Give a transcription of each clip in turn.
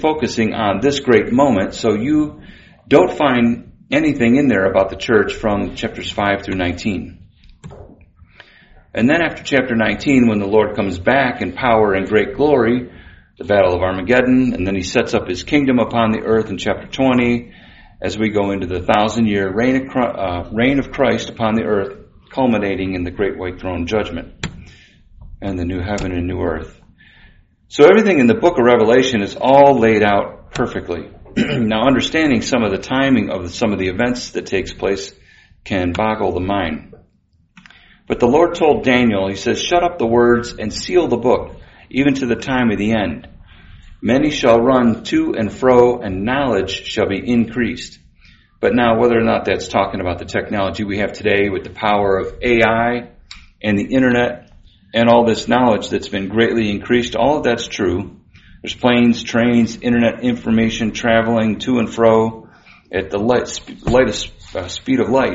focusing on this great moment, so you don't find anything in there about the church from chapters 5 through 19. And then after chapter 19, when the Lord comes back in power and great glory, the battle of Armageddon, and then he sets up his kingdom upon the earth in chapter 20, as we go into the 1,000-year reign of Christ upon the earth, culminating in the great white throne judgment and the new heaven and new earth. So everything in the book of Revelation is all laid out perfectly. Now, understanding some of the timing of some of the events that takes place can boggle the mind. But the Lord told Daniel, he says, "Shut up the words and seal the book, even to the time of the end. Many shall run to and fro, and knowledge shall be increased." But now, whether or not that's talking about the technology we have today with the power of AI and the internet and all this knowledge that's been greatly increased, all of that's true. There's planes, trains, internet information traveling to and fro at the lightest speed of light.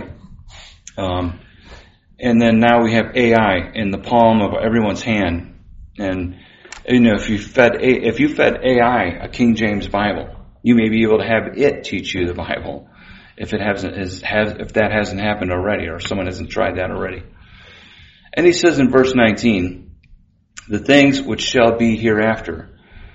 And then now we have AI in the palm of everyone's hand. And if you fed AI a King James Bible, you may be able to have it teach you the Bible if that hasn't happened already, or someone hasn't tried that already. And he says in verse 19, "The things which shall be hereafter."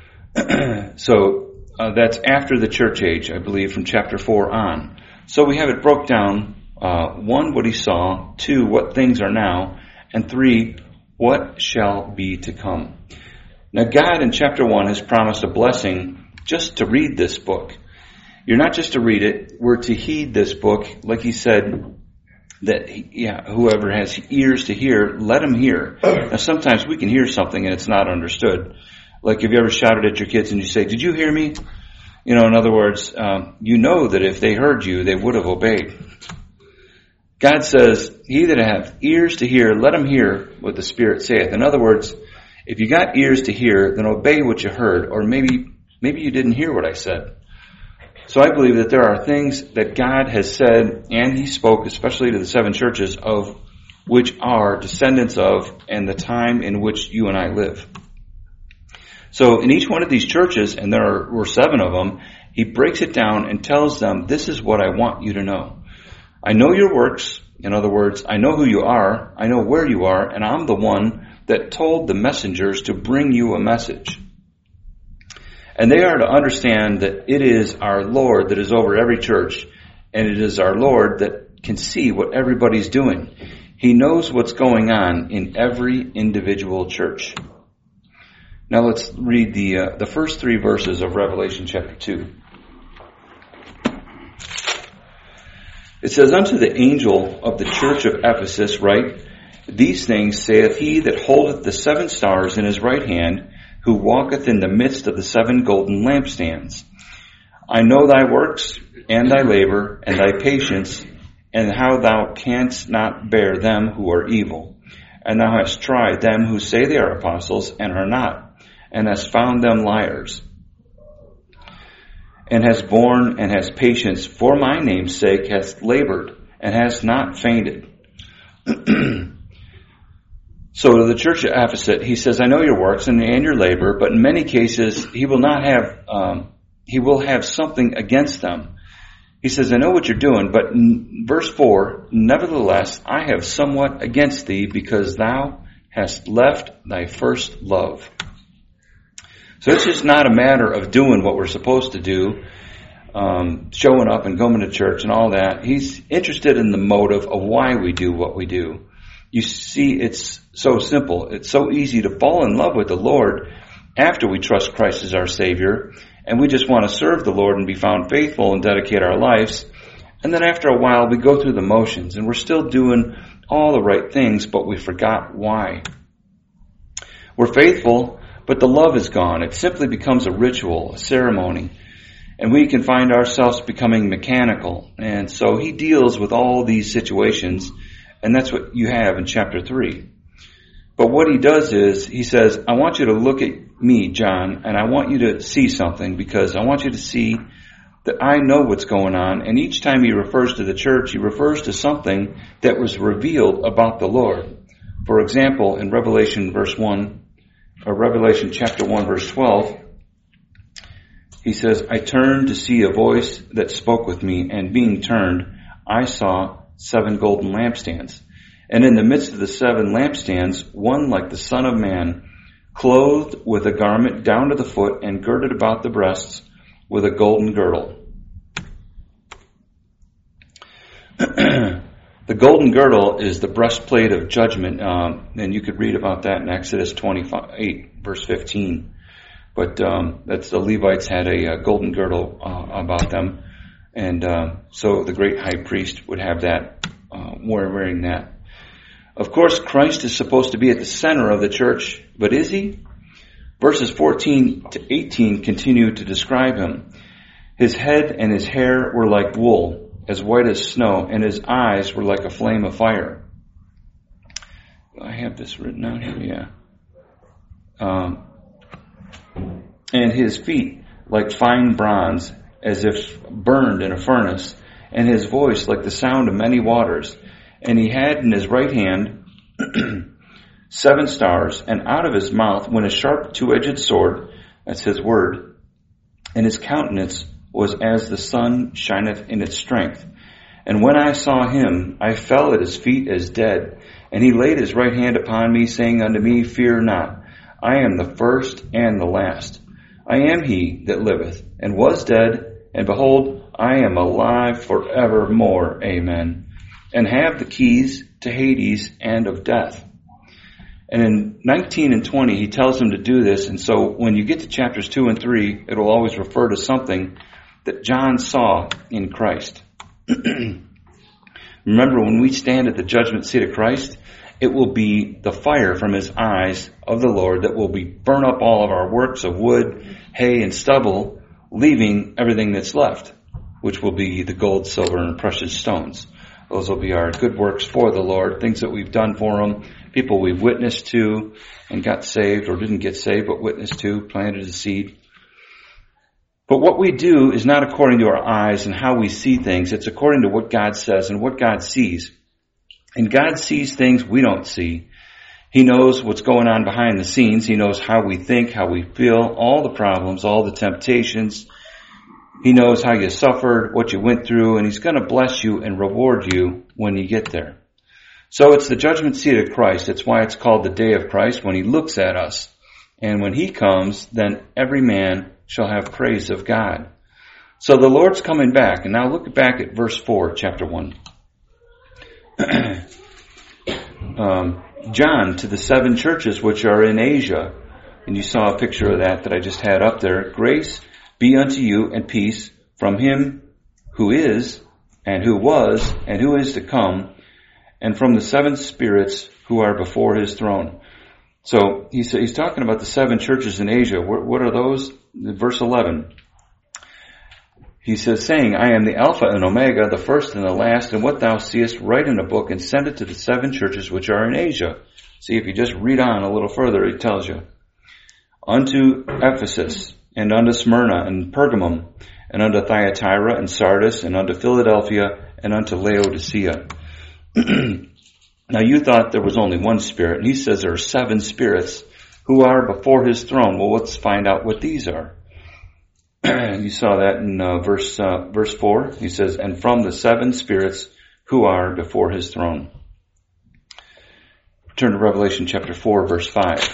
So that's after the church age, I believe, from chapter 4 on. So we have it broke down, 1, what he saw, 2, what things are now, and 3, what shall be to come. Now God in chapter 1 has promised a blessing just to read this book. You're not just to read it, we're to heed this book, like he said, that whoever has ears to hear, let him hear. Now sometimes we can hear something and it's not understood. Like, have you ever shouted at your kids and you say, "Did you hear me?" In other words, you know that if they heard you, they would have obeyed. God says, "He that hath ears to hear, let him hear what the Spirit saith." In other words, if you got ears to hear, then obey what you heard, or maybe you didn't hear what I said. So I believe that there are things that God has said, and he spoke, especially to the 7 churches, of which are descendants of, and the time in which you and I live. So in each one of these churches, and there were 7 of them, he breaks it down and tells them, "This is what I want you to know. I know your works." In other words, I know who you are, I know where you are, and I'm the one that told the messengers to bring you a message. And they are to understand that it is our Lord that is over every church, and it is our Lord that can see what everybody's doing. He knows what's going on in every individual church. Now let's read the first 3 verses of Revelation chapter 2. It says, "Unto the angel of the church of Ephesus write, These things saith he that holdeth the 7 stars in his right hand, who walketh in the midst of the 7 golden lampstands. I know thy works, and thy labor, and thy patience, and how thou canst not bear them who are evil. And thou hast tried them who say they are apostles, and are not, and hast found them liars. And hast borne, and hast patience, for my name's sake hast labored, and hast not fainted." So to the church of Ephesus, he says, "I know your works and your labor," but in many cases, he will have something against them. He says, "I know what you're doing," but in verse 4, "Nevertheless, I have somewhat against thee, because thou hast left thy first love." So it's just not a matter of doing what we're supposed to do, showing up and going to church and all that. He's interested in the motive of why we do what we do. You see, it's so simple. It's so easy to fall in love with the Lord after we trust Christ as our Savior, and we just want to serve the Lord and be found faithful and dedicate our lives. And then after a while, we go through the motions, and we're still doing all the right things, but we forgot why. We're faithful, but the love is gone. It simply becomes a ritual, a ceremony, and we can find ourselves becoming mechanical. And so he deals with all these situations, and that's what you have in chapter 3. But what he does is, he says, "I want you to look at me, John, and I want you to see something, because I want you to see that I know what's going on." And each time he refers to the church, he refers to something that was revealed about the Lord. For example, in Revelation chapter 1, verse 12, he says, I turned to see a voice that spoke with me, and being turned, I saw 7 golden lampstands. And in the midst of the 7 lampstands, one like the Son of Man, clothed with a garment down to the foot and girded about the breasts with a golden girdle. The golden girdle is the breastplate of judgment, and you could read about that in Exodus 28, verse 15. But that's the Levites had a golden girdle about them, and so the great high priest would have that, wearing that. Of course, Christ is supposed to be at the center of the church, but is he? Verses 14 to 18 continue to describe him. His head and his hair were like wool, as white as snow, and his eyes were like a flame of fire. I have this written out here, yeah. And his feet like fine bronze, as if burned in a furnace, and his voice like the sound of many waters. And he had in his right hand 7 stars, and out of his mouth went a sharp 2-edged sword, that's his word, and his countenance was as the sun shineth in its strength. And when I saw him, I fell at his feet as dead. And he laid his right hand upon me, saying unto me, Fear not, I am the first and the last. I am he that liveth, and was dead, and behold, I am alive forevermore. Amen. And have the keys to Hades and of death. And in 19 and 20, he tells him to do this. And so when you get to chapters 2 and 3, it'll always refer to something that John saw in Christ. Remember, when we stand at the judgment seat of Christ, it will be the fire from his eyes of the Lord that will burn up all of our works of wood, hay, and stubble, leaving everything that's left, which will be the gold, silver, and precious stones. Those will be our good works for the Lord, things that we've done for him, people we've witnessed to and got saved, or didn't get saved but witnessed to, planted a seed. But what we do is not according to our eyes and how we see things. It's according to what God says and what God sees. And God sees things we don't see. He knows what's going on behind the scenes. He knows how we think, how we feel, all the problems, all the temptations. He knows how you suffered, what you went through, and he's going to bless you and reward you when you get there. So it's the judgment seat of Christ. It's why it's called the day of Christ, when he looks at us. And when he comes, then every man shall have praise of God. So the Lord's coming back. And now look back at verse 4, chapter 1. John, to the 7 churches which are in Asia. And you saw a picture of that I just had up there. Grace be unto you and peace from him who is, and who was, and who is to come, and from the 7 spirits who are before his throne. So he's talking about the 7 churches in Asia. What are those? Verse 11. He says, saying, I am the Alpha and Omega, the first and the last, and what thou seest, write in a book and send it to the 7 churches which are in Asia. See, if you just read on a little further, it tells you. Unto Ephesus, and unto Smyrna, and Pergamum, and unto Thyatira, and Sardis, and unto Philadelphia, and unto Laodicea. Now you thought there was only one Spirit, and he says there are 7 spirits who are before his throne. Well, let's find out what these are. You saw that in verse 4. He says, and from the 7 spirits who are before his throne. Turn to Revelation chapter 4, verse 5.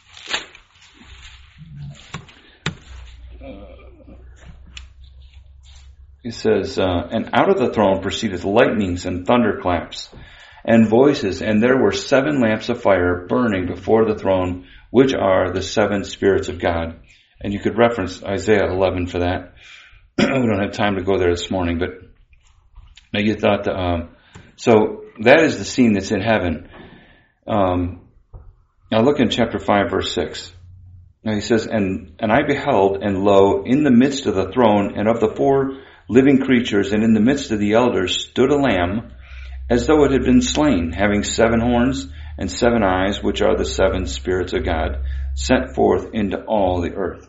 It says, and out of the throne proceedeth lightnings and thunderclaps and voices, and there were 7 lamps of fire burning before the throne, which are the 7 spirits of God. And you could reference Isaiah 11 for that. We don't have time to go there this morning, but now you thought, so that is the scene that's in heaven. Now look in chapter 5, verse 6. Now he says, and I beheld, and lo, in the midst of the throne and of the 4 living creatures, and in the midst of the elders stood a lamb, as though it had been slain, having 7 horns and 7 eyes, which are the 7 spirits of God, sent forth into all the earth.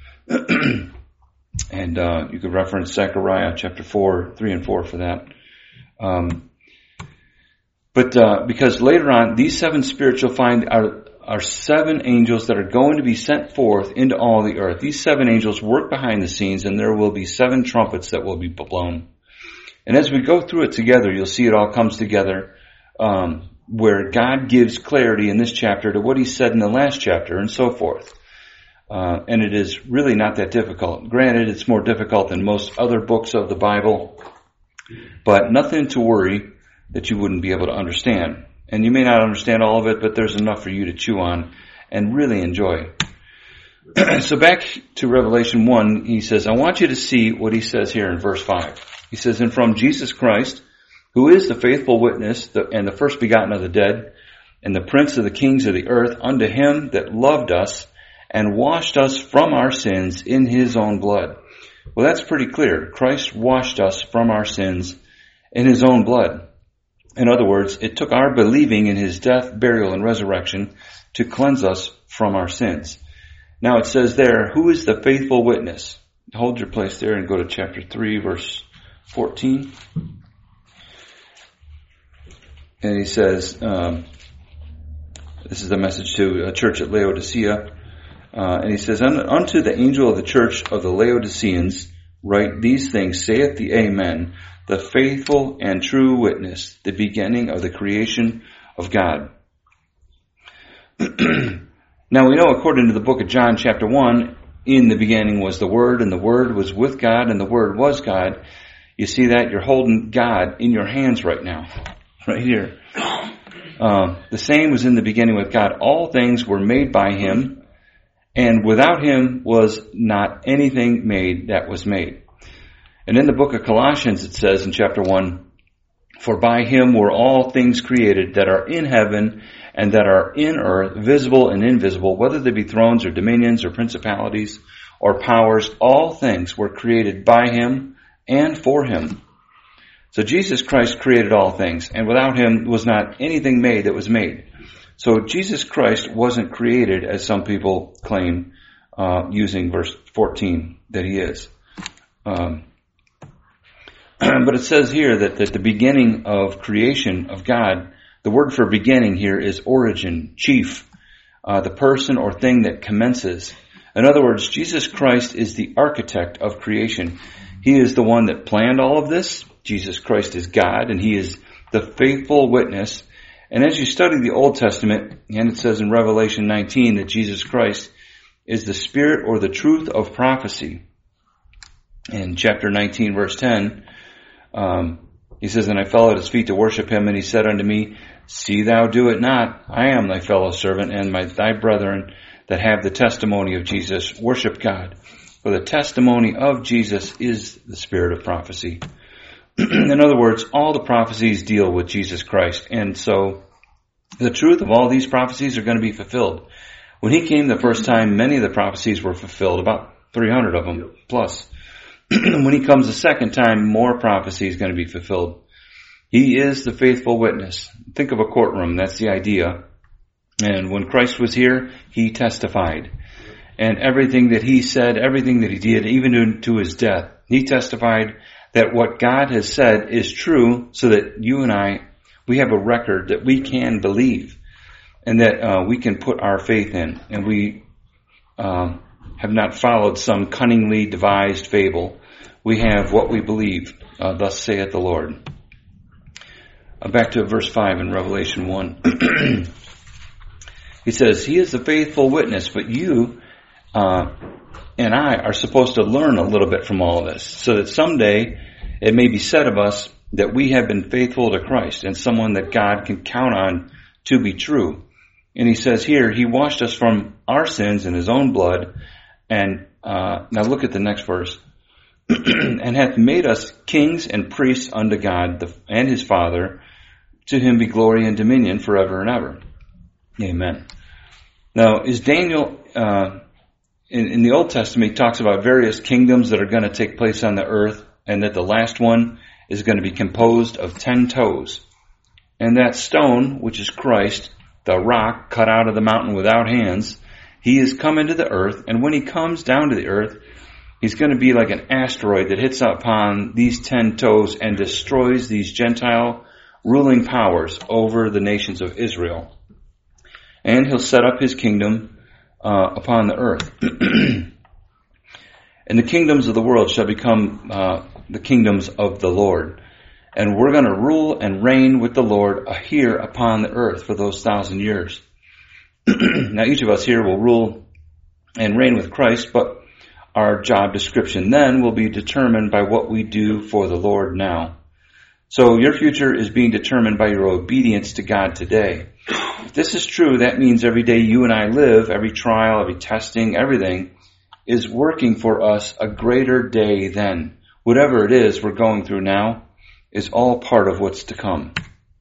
And you could reference Zechariah chapter 4, 3 and 4 for that. But because later on, these 7 spirits you'll find are are 7 angels that are going to be sent forth into all the earth. These 7 angels work behind the scenes, and there will be 7 trumpets that will be blown. And as we go through it together, you'll see it all comes together, where God gives clarity in this chapter to what he said in the last chapter and so forth. And it is really not that difficult. Granted, it's more difficult than most other books of the Bible, but nothing to worry that you wouldn't be able to understand. And you may not understand all of it, but there's enough for you to chew on and really enjoy. So back to Revelation 1, he says, I want you to see what he says here in verse 5. He says, and from Jesus Christ, who is the faithful witness and the first begotten of the dead, and the prince of the kings of the earth, unto him that loved us and washed us from our sins in his own blood. Well, that's pretty clear. Christ washed us from our sins in his own blood. In other words, it took our believing in his death, burial, and resurrection to cleanse us from our sins. Now it says there, who is the faithful witness? Hold your place there and go to chapter 3, verse 14. And he says, this is the message to a church at Laodicea. And he says, unto the angel of the church of the Laodiceans, write these things, saith the Amen, the faithful and true witness, the beginning of the creation of God. Now we know, according to the book of John chapter 1, in the beginning was the Word, and the Word was with God, and the Word was God. You see that? You're holding God in your hands right now. Right here. The same was in the beginning with God. All things were made by him, and without him was not anything made that was made. And in the book of Colossians it says in chapter 1, for by him were all things created that are in heaven and that are in earth, visible and invisible, whether they be thrones or dominions or principalities or powers, all things were created by him and for him. So Jesus Christ created all things, and without him was not anything made that was made. So Jesus Christ wasn't created, as some people claim, using verse 14, that he is. But it says here that the beginning of creation of God, the word for beginning here is origin, chief, the person or thing that commences. In other words, Jesus Christ is the architect of creation. He is the one that planned all of this. Jesus Christ is God, and he is the faithful witness. And as you study the Old Testament, and it says in Revelation 19 that Jesus Christ is the spirit or the truth of prophecy. In chapter 19, verse 10, he says, and I fell at his feet to worship him, and he said unto me, see thou do it not. I am thy fellow servant, and thy brethren that have the testimony of Jesus. Worship God. For the testimony of Jesus is the spirit of prophecy. In other words, all the prophecies deal with Jesus Christ. And so the truth of all these prophecies are going to be fulfilled. When he came the first time, many of the prophecies were fulfilled, about 300 of them plus. When he comes the second time, more prophecy is going to be fulfilled. He is the faithful witness. Think of a courtroom. That's the idea. And when Christ was here, he testified. And everything that he said, everything that he did, even to his death, he testified that what God has said is true, so that you and I, we have a record that we can believe and that we can put our faith in. And we have not followed some cunningly devised fable. We have what we believe, thus saith the Lord. Back to verse 5 in Revelation 1. He says, he is the faithful witness, but you and I are supposed to learn a little bit from all of this, so that someday it may be said of us that we have been faithful to Christ and someone that God can count on to be true. And he says here, he washed us from our sins in his own blood. And now look at the next verse. And hath made us kings and priests unto God and his Father. To him be glory and dominion forever and ever. Amen. Now, is Daniel, in the Old Testament, he talks about various kingdoms that are going to take place on the earth, and that the last one is going to be composed of 10 toes. And that stone, which is Christ, the rock cut out of the mountain without hands, he has come into the earth, and when he comes down to the earth, he's going to be like an asteroid that hits upon these 10 toes and destroys these Gentile ruling powers over the nations of Israel. and he'll set up his kingdom upon the earth. And the kingdoms of the world shall become the kingdoms of the Lord. And we're going to rule and reign with the Lord here upon the earth for those 1,000 years. Now each of us here will rule and reign with Christ, but our job description then will be determined by what we do for the Lord now. So your future is being determined by your obedience to God today. If this is true, that means every day you and I live, every trial, every testing, everything is working for us a greater day then. Whatever it is we're going through now is all part of what's to come.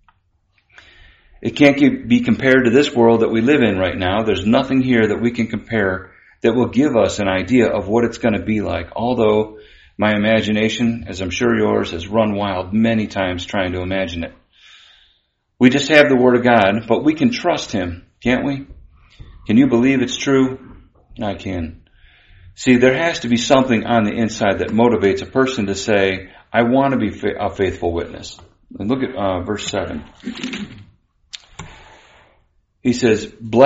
It can't be compared to this world that we live in right now. There's nothing here that we can compare that will give us an idea of what it's going to be like. Although my imagination, as I'm sure yours, has run wild many times trying to imagine it. We just have the Word of God, but we can trust Him, can't we? Can you believe it's true? I can. See, there has to be something on the inside that motivates a person to say, I want to be a faithful witness. And look at verse 7. He says,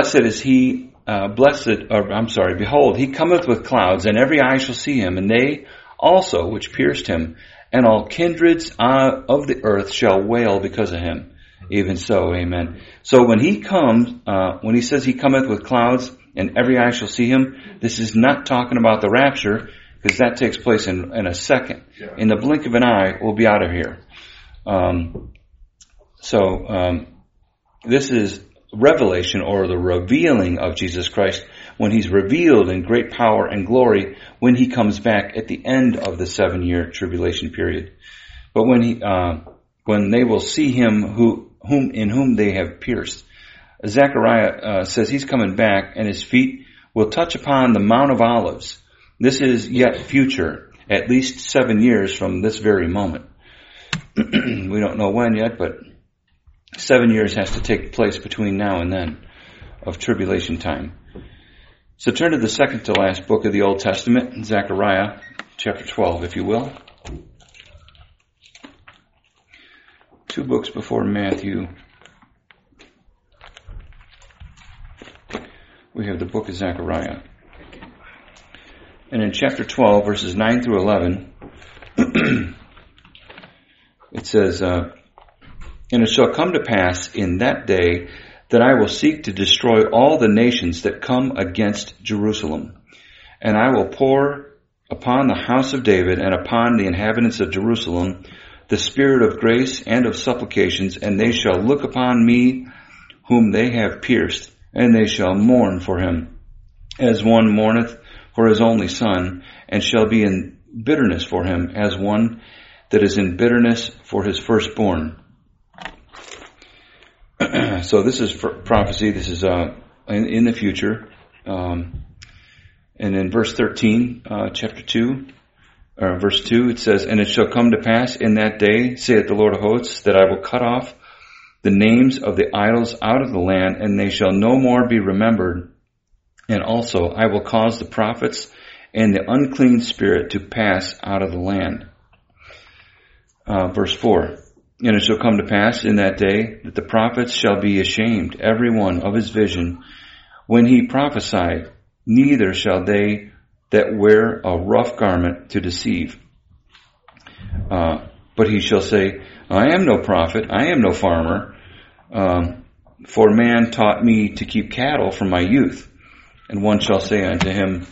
behold, he cometh with clouds, and every eye shall see him, and they also which pierced him, and all kindreds of the earth shall wail because of him. Even so, amen. So when he comes, when he says he cometh with clouds, and every eye shall see him, this is not talking about the rapture, because that takes place in a second. Yeah. In the blink of an eye, we'll be out of here. This is revelation, or the revealing of Jesus Christ, when he's revealed in great power and glory when he comes back at the end of the 7-year tribulation period. But when they will see him in whom they have pierced. Zechariah says he's coming back, and his feet will touch upon the Mount of Olives. This is yet future, at least 7 years from this very moment. We don't know when yet, but 7 years has to take place between now and then of tribulation time. So turn to the second to last book of the Old Testament, Zechariah chapter 12, if you will. 2 books before Matthew. We have the book of Zechariah. And in chapter 12, verses 9 through 11, it says, And it shall come to pass in that day that I will seek to destroy all the nations that come against Jerusalem. And I will pour upon the house of David and upon the inhabitants of Jerusalem the spirit of grace and of supplications, and they shall look upon me whom they have pierced, and they shall mourn for him, as one mourneth for his only son, and shall be in bitterness for him, as one that is in bitterness for his firstborn. So this is prophecy. This is in the future. And in verse 13, chapter 2, verse 2, it says, And it shall come to pass in that day, saith the Lord of hosts, that I will cut off the names of the idols out of the land, and they shall no more be remembered. And also I will cause the prophets and the unclean spirit to pass out of the land. Verse 4, And it shall come to pass in that day that the prophets shall be ashamed, every one of his vision, when he prophesied, neither shall they that wear a rough garment to deceive. But he shall say, I am no prophet, I am no farmer, for man taught me to keep cattle from my youth. And one shall say unto him,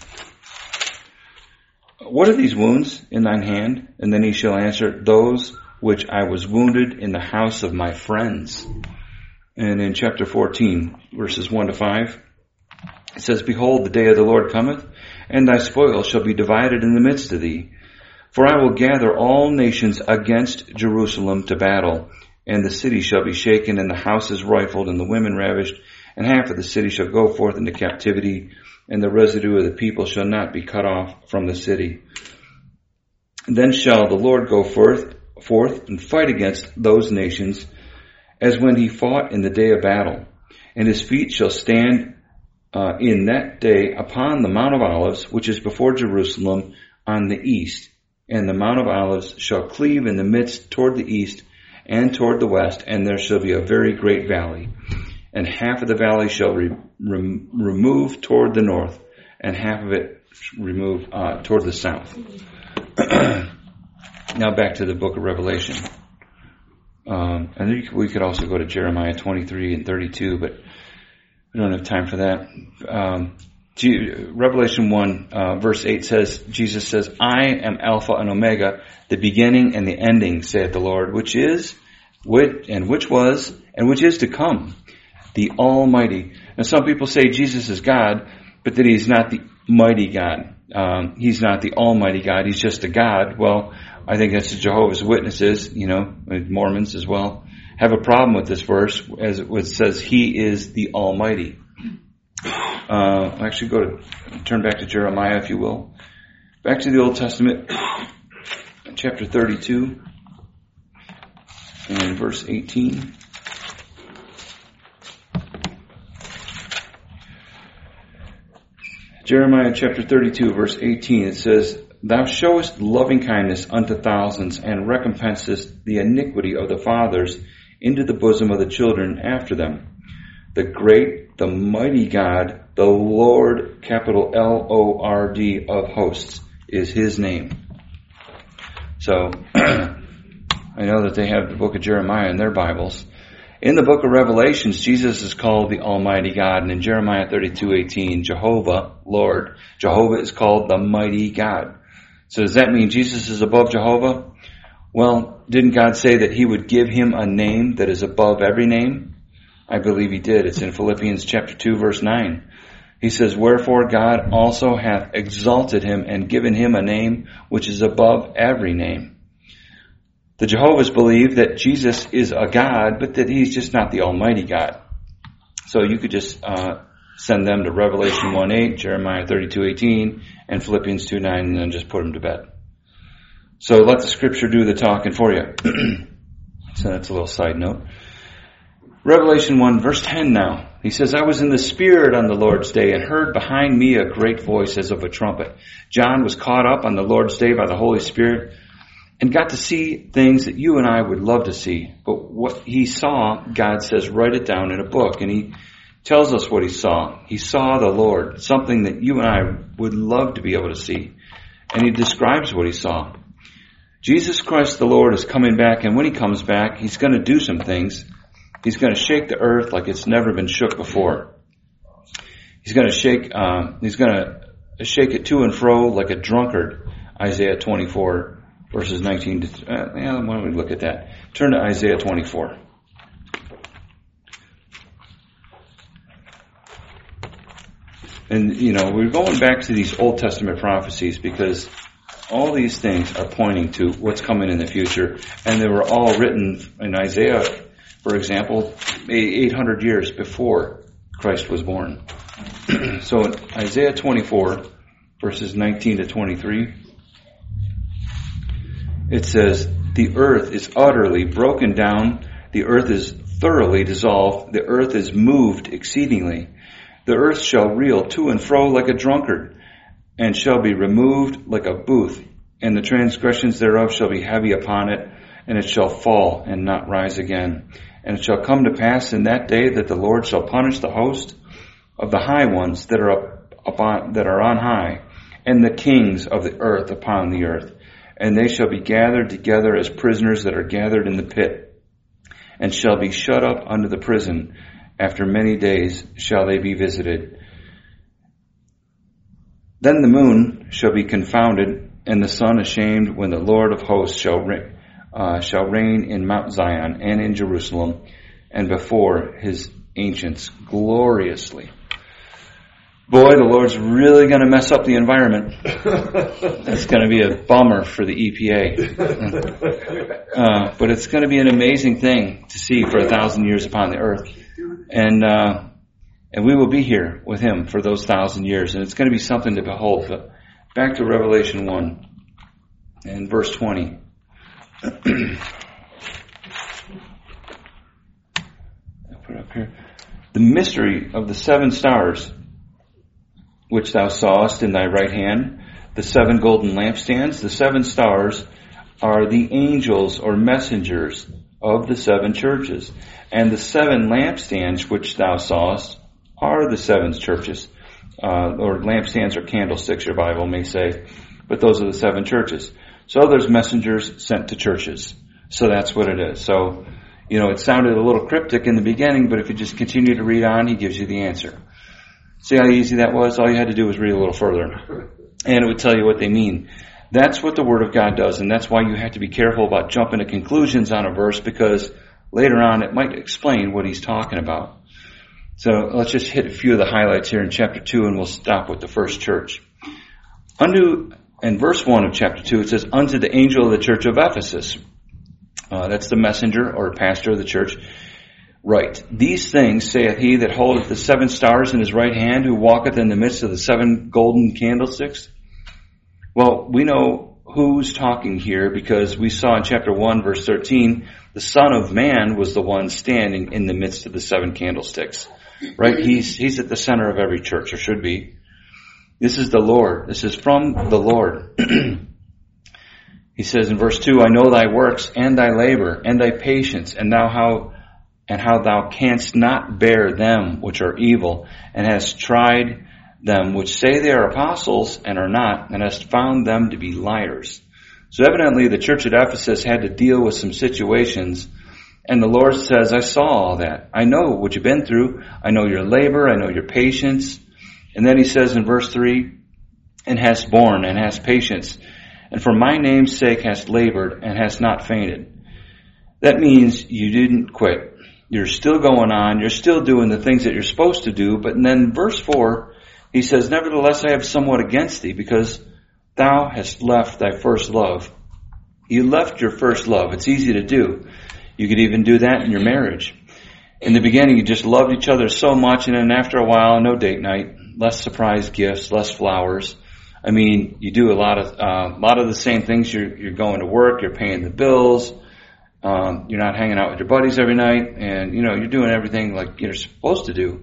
What are these wounds in thine hand? And then he shall answer, Those which I was wounded in the house of my friends. And in chapter 14, verses 1 to 5, it says, Behold, the day of the Lord cometh, and thy spoil shall be divided in the midst of thee. For I will gather all nations against Jerusalem to battle, and the city shall be shaken, and the houses rifled, and the women ravished, and half of the city shall go forth into captivity, and the residue of the people shall not be cut off from the city. Then shall the Lord go forth and fight against those nations, as when he fought in the day of battle. And his feet shall stand in that day upon the Mount of Olives, which is before Jerusalem, on the east. And the Mount of Olives shall cleave in the midst toward the east and toward the west, and there shall be a very great valley. and half of the valley shall remove toward the north, and half of it remove toward the south. Now back to the book of Revelation. And we could also go to Jeremiah 23 and 32, but we don't have time for that. Revelation 1, verse 8 says, Jesus says, I am Alpha and Omega, the beginning and the ending, saith the Lord, which was, and which is to come, the Almighty. Now some people say Jesus is God, but that He's not the mighty God. He's not the Almighty God. He's just a God. Well, I think that's the Jehovah's Witnesses, Mormons as well, have a problem with this verse as it says He is the Almighty. Actually, turn back to Jeremiah, if you will. Back to the Old Testament, chapter 32, and verse 18. Jeremiah chapter 32, verse 18, it says, Thou showest loving kindness unto thousands, and recompensest the iniquity of the fathers into the bosom of the children after them. The great, the mighty God, the Lord, capital Lord of hosts, is His name. So, I know that they have the book of Jeremiah in their Bibles. In the book of Revelations, Jesus is called the Almighty God, and in Jeremiah 32:18, Jehovah, Lord, Jehovah is called the Mighty God. So does that mean Jesus is above Jehovah? Well, didn't God say that He would give Him a name that is above every name? I believe He did. It's in Philippians chapter 2, verse 9. He says, Wherefore God also hath exalted Him and given Him a name which is above every name. The Jehovah's believe that Jesus is a God, but that He's just not the Almighty God. So you could just send them to Revelation 1:8, Jeremiah 32:18, and Philippians 2:9, and then just put them to bed. So let the Scripture do the talking for you. So that's a little side note. Revelation 1, verse 10 now. He says, I was in the Spirit on the Lord's day, and heard behind me a great voice as of a trumpet. John was caught up on the Lord's day by the Holy Spirit, and got to see things that you and I would love to see. But what he saw, God says, write it down in a book. And He tells us what He saw. He saw the Lord, something that you and I would love to be able to see. And He describes what He saw. Jesus Christ the Lord is coming back, and when He comes back, He's going to do some things. He's going to shake the earth like it's never been shook before. He's going to shake it to and fro like a drunkard, Isaiah 24. Verses 19 to, why don't we look at that? Turn to Isaiah 24. And, we're going back to these Old Testament prophecies because all these things are pointing to what's coming in the future. And they were all written in Isaiah, for example, 800 years before Christ was born. So in Isaiah 24, verses 19 to 23, it says, the earth is utterly broken down, the earth is thoroughly dissolved, the earth is moved exceedingly. The earth shall reel to and fro like a drunkard, and shall be removed like a booth, and the transgressions thereof shall be heavy upon it, and it shall fall and not rise again. And it shall come to pass in that day that the Lord shall punish the host of the high ones that are on high, and the kings of the earth upon the earth. And they shall be gathered together as prisoners that are gathered in the pit, and shall be shut up unto the prison. After many days shall they be visited. Then the moon shall be confounded, and the sun ashamed, when the Lord of hosts shall reign in Mount Zion and in Jerusalem, and before His ancients gloriously. Boy, the Lord's really going to mess up the environment. It's going to be a bummer for the EPA. But it's going to be an amazing thing to see for 1,000 years upon the earth. And we will be here with Him for those 1,000 years. And it's going to be something to behold. But back to Revelation 1 and verse 20. I'll put it up here. The mystery of the 7 stars, which thou sawest in thy right hand, the 7 golden lampstands. The 7 stars are the angels or messengers of the 7 churches. And the 7 lampstands which thou sawest are the 7 churches. Or lampstands or candlesticks, your Bible may say. But those are the 7 churches. So there's messengers sent to churches. So that's what it is. So, it sounded a little cryptic in the beginning, but if you just continue to read on, he gives you the answer. See how easy that was? All you had to do was read a little further. And it would tell you what they mean. That's what the Word of God does, and that's why you have to be careful about jumping to conclusions on a verse, because later on it might explain what he's talking about. So let's just hit a few of the highlights here in chapter 2, and we'll stop with the first church. In verse 1 of chapter 2, it says, unto the angel of the church of Ephesus. That's the messenger or pastor of the church. Right. These things saith he that holdeth the 7 stars in his right hand, who walketh in the midst of the 7 golden candlesticks. Well, we know who's talking here because we saw in chapter 1, verse 13, the Son of Man was the one standing in the midst of the 7 candlesticks. Right? He's at the center of every church, or should be. This is the Lord. This is from the Lord. He says in verse 2, I know thy works and thy labor and thy patience, and how thou canst not bear them which are evil, and hast tried them which say they are apostles and are not, and hast found them to be liars. So evidently the church at Ephesus had to deal with some situations, and the Lord says, I saw all that. I know what you've been through. I know your labor. I know your patience. And then he says in verse 3, and hast borne and hast patience, and for my name's sake hast labored and hast not fainted. That means you didn't quit. You're still going on. You're still doing the things that you're supposed to do. But then verse 4, he says, nevertheless I have somewhat against thee, because thou hast left thy first love. You left your first love. It's easy to do. You could even do that in your marriage. In the beginning, you just loved each other so much, and then after a while, no date night, less surprise gifts, less flowers. I mean, you do a lot of the same things. You're going to work, you're paying the bills, you're not hanging out with your buddies every night, and you're doing everything like you're supposed to do.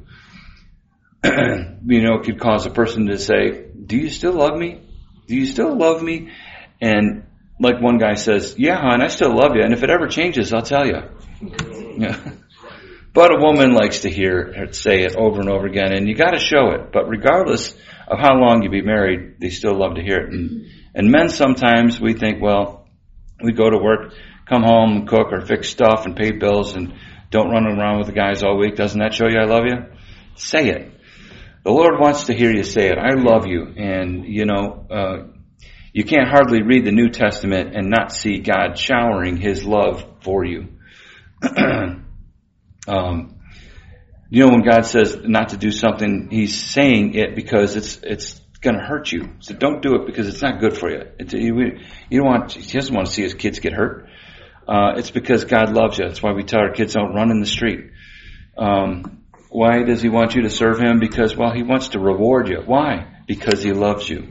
It could cause a person to say, do you still love me? Do you still love me? And like one guy says, yeah, hon, I still love you, and if it ever changes, I'll tell you. Yeah. But a woman likes to hear her say it over and over again, and you got to show it. But regardless of how long you be married, they still love to hear it. And men sometimes, we think, well, we go to work, come home and cook or fix stuff and pay bills and don't run around with the guys all week. Doesn't that show you I love you? Say it. The Lord wants to hear you say it. I love you. And, you can't hardly read the New Testament and not see God showering His love for you. When God says not to do something, He's saying it because it's going to hurt you. So don't do it because it's not good for you. He doesn't want to see His kids get hurt. It's because God loves you. That's why we tell our kids don't run in the street. Why does He want you to serve Him? Because, He wants to reward you. Why? Because He loves you.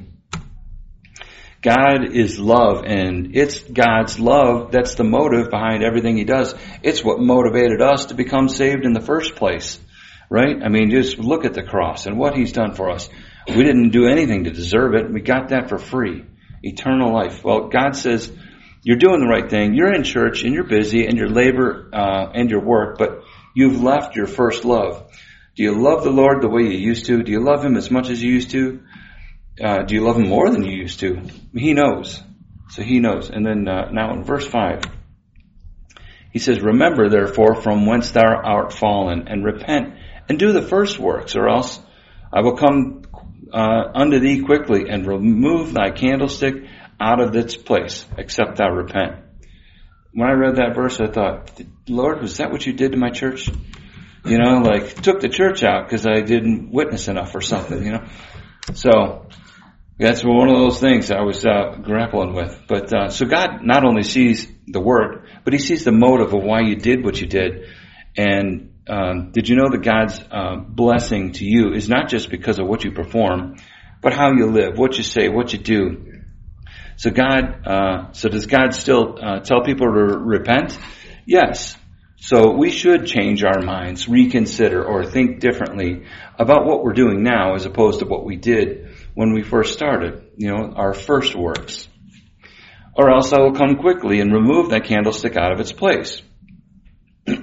God is love, and it's God's love that's the motive behind everything He does. It's what motivated us to become saved in the first place, right? I mean, just look at the cross and what He's done for us. We didn't do anything to deserve it. We got that for free. Eternal life. Well, God says, you're doing the right thing. You're in church, and you're busy, and your labor and your work, but you've left your first love. Do you love the Lord the way you used to? Do you love Him as much as you used to? Do you love Him more than you used to? He knows. So He knows. And then now in verse 5, He says, remember therefore from whence thou art fallen, and repent, and do the first works, or else I will come unto thee quickly, and remove thy candlestick out of its place, except thou repent. When I read that verse, I thought, Lord, was that what you did to my church? Took the church out because I didn't witness enough or something, So that's one of those things I was grappling with. But so God not only sees the work, but He sees the motive of why you did what you did. And did you know that God's blessing to you is not just because of what you perform, but how you live, what you say, what you do. So does God still tell people to repent? Yes. So we should change our minds, reconsider, or think differently about what we're doing now as opposed to what we did when we first started, our first works. Or else I will come quickly and remove that candlestick out of its place.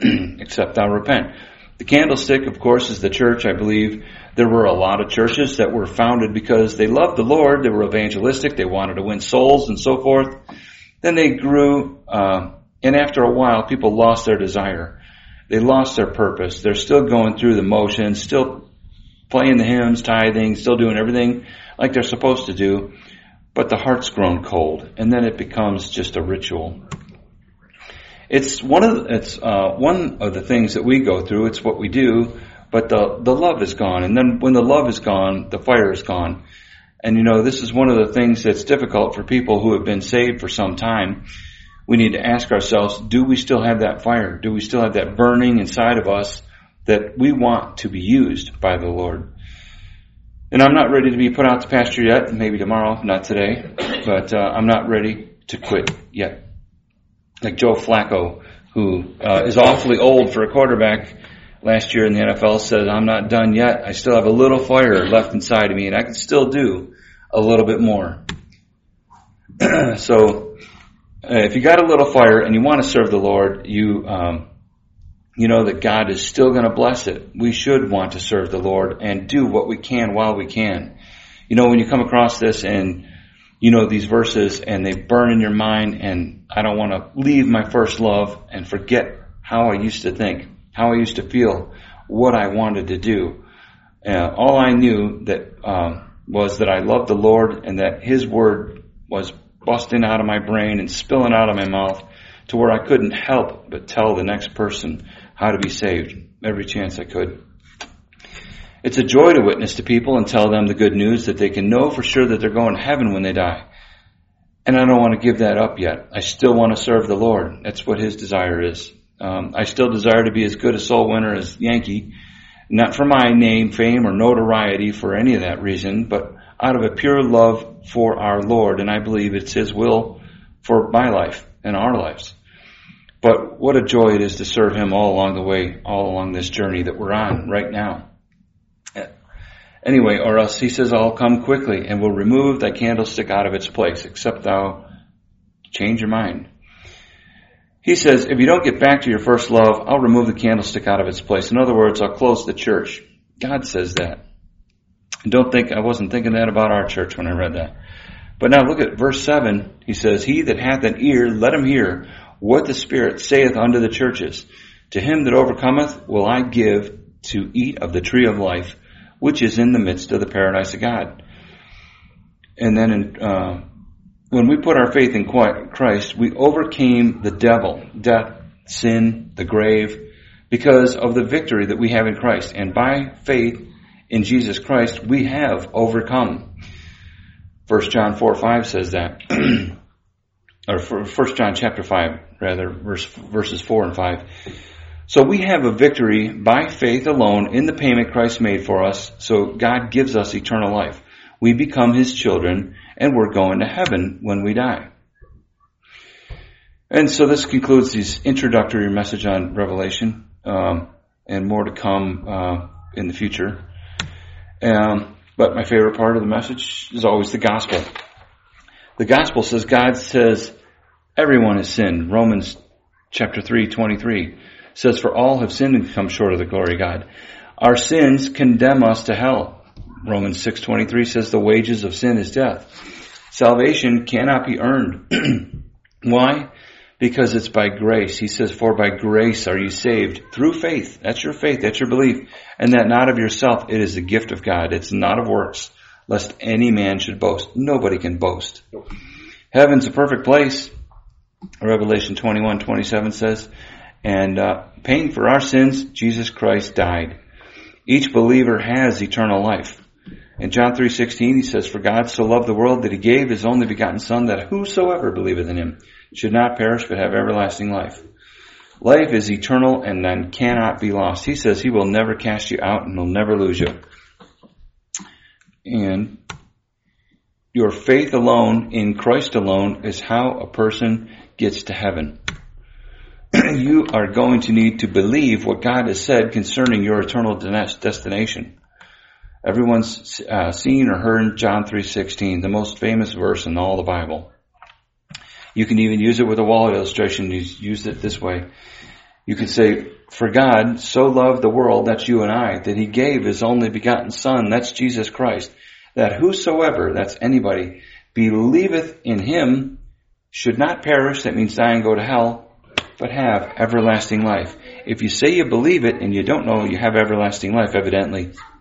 except thou repent. The candlestick, of course, is the church. I believe there were a lot of churches that were founded because they loved the Lord. They were evangelistic. They wanted to win souls and so forth. Then they grew, and after a while, people lost their desire. They lost their purpose. They're still going through the motions, still playing the hymns, tithing, still doing everything like they're supposed to do, but the heart's grown cold, and then it becomes just a ritual. It's one of the things that we go through. It's what we do, but the love is gone, and then when the love is gone, the fire is gone. And this is one of the things that's difficult for people who have been saved for some time. We need to ask ourselves, do we still have that fire? Do we still have that burning inside of us that we want to be used by the Lord? And I'm not ready to be put out to pasture yet. Maybe tomorrow, not today. But I'm not ready to quit yet. Like Joe Flacco, who is awfully old for a quarterback last year in the NFL, said, I'm not done yet. I still have a little fire left inside of me, and I can still do a little bit more. So if you got a little fire and you want to serve the Lord, you know that God is still going to bless it. We should want to serve the Lord and do what we can while we can. When you come across this and these verses and they burn in your mind, and I don't want to leave my first love and forget how I used to think, how I used to feel, what I wanted to do. All I knew that was that I loved the Lord and that His Word was busting out of my brain and spilling out of my mouth to where I couldn't help but tell the next person how to be saved every chance I could. It's a joy to witness to people and tell them the good news that they can know for sure that they're going to heaven when they die. And I don't want to give that up yet. I still want to serve the Lord. That's what His desire is. I still desire to be as good a soul winner as Yankee, not for my name, fame, or notoriety for any of that reason, but out of a pure love for our Lord. And I believe it's His will for my life and our lives. But what a joy it is to serve Him all along the way, all along this journey that we're on right now. Anyway, or else He says, I'll come quickly and will remove thy candlestick out of its place, except thou change your mind. He says, if you don't get back to your first love, I'll remove the candlestick out of its place. In other words, I'll close the church. God says that. Don't think, I wasn't thinking that about our church when I read that. But now look at verse 7. He says, he that hath an ear, let him hear what the Spirit saith unto the churches. To him that overcometh will I give to eat of the tree of life, which is in the midst of the paradise of God. And then when we put our faith in Christ, we overcame the devil, death, sin, the grave, because of the victory that we have in Christ. And by faith in Jesus Christ, we have overcome. 1 John 4:5 says that. Or 1 John chapter 5, rather, verses 4 and 5. So we have a victory by faith alone in the payment Christ made for us. So God gives us eternal life. We become His children, and we're going to heaven when we die. And so this concludes this introductory message on Revelation, and more to come in the future. But my favorite part of the message is always the gospel. The gospel says, God says, everyone has sinned. Romans chapter 3:23 says, for all have sinned and come short of the glory of God. Our sins condemn us to hell. Romans 6:23 says, the wages of sin is death. Salvation cannot be earned. Why? Because it's by grace. He says, for by grace are you saved through faith. That's your faith. That's your belief. And that not of yourself. It is the gift of God. It's not of works, lest any man should boast. Nobody can boast. Heaven's a perfect place. Revelation 21:27 says, and paying for our sins, Jesus Christ died. Each believer has eternal life. In John 3:16, he says, for God so loved the world that He gave His only begotten Son, that whosoever believeth in Him should not perish but have everlasting life. Life is eternal and then cannot be lost. He says He will never cast you out and He'll never lose you. And your faith alone in Christ alone is how a person gets to heaven. You are going to need to believe what God has said concerning your eternal destination. Everyone's seen or heard John 3:16, the most famous verse in all the Bible. You can even use it with a wall illustration. Use it this way. You could say, for God so loved the world, that's you and I, that he gave his only begotten Son, that's Jesus Christ, that whosoever, that's anybody, believeth in him should not perish, that means die and go to hell, but have everlasting life. If you say you believe it and you don't know you have everlasting life, evidently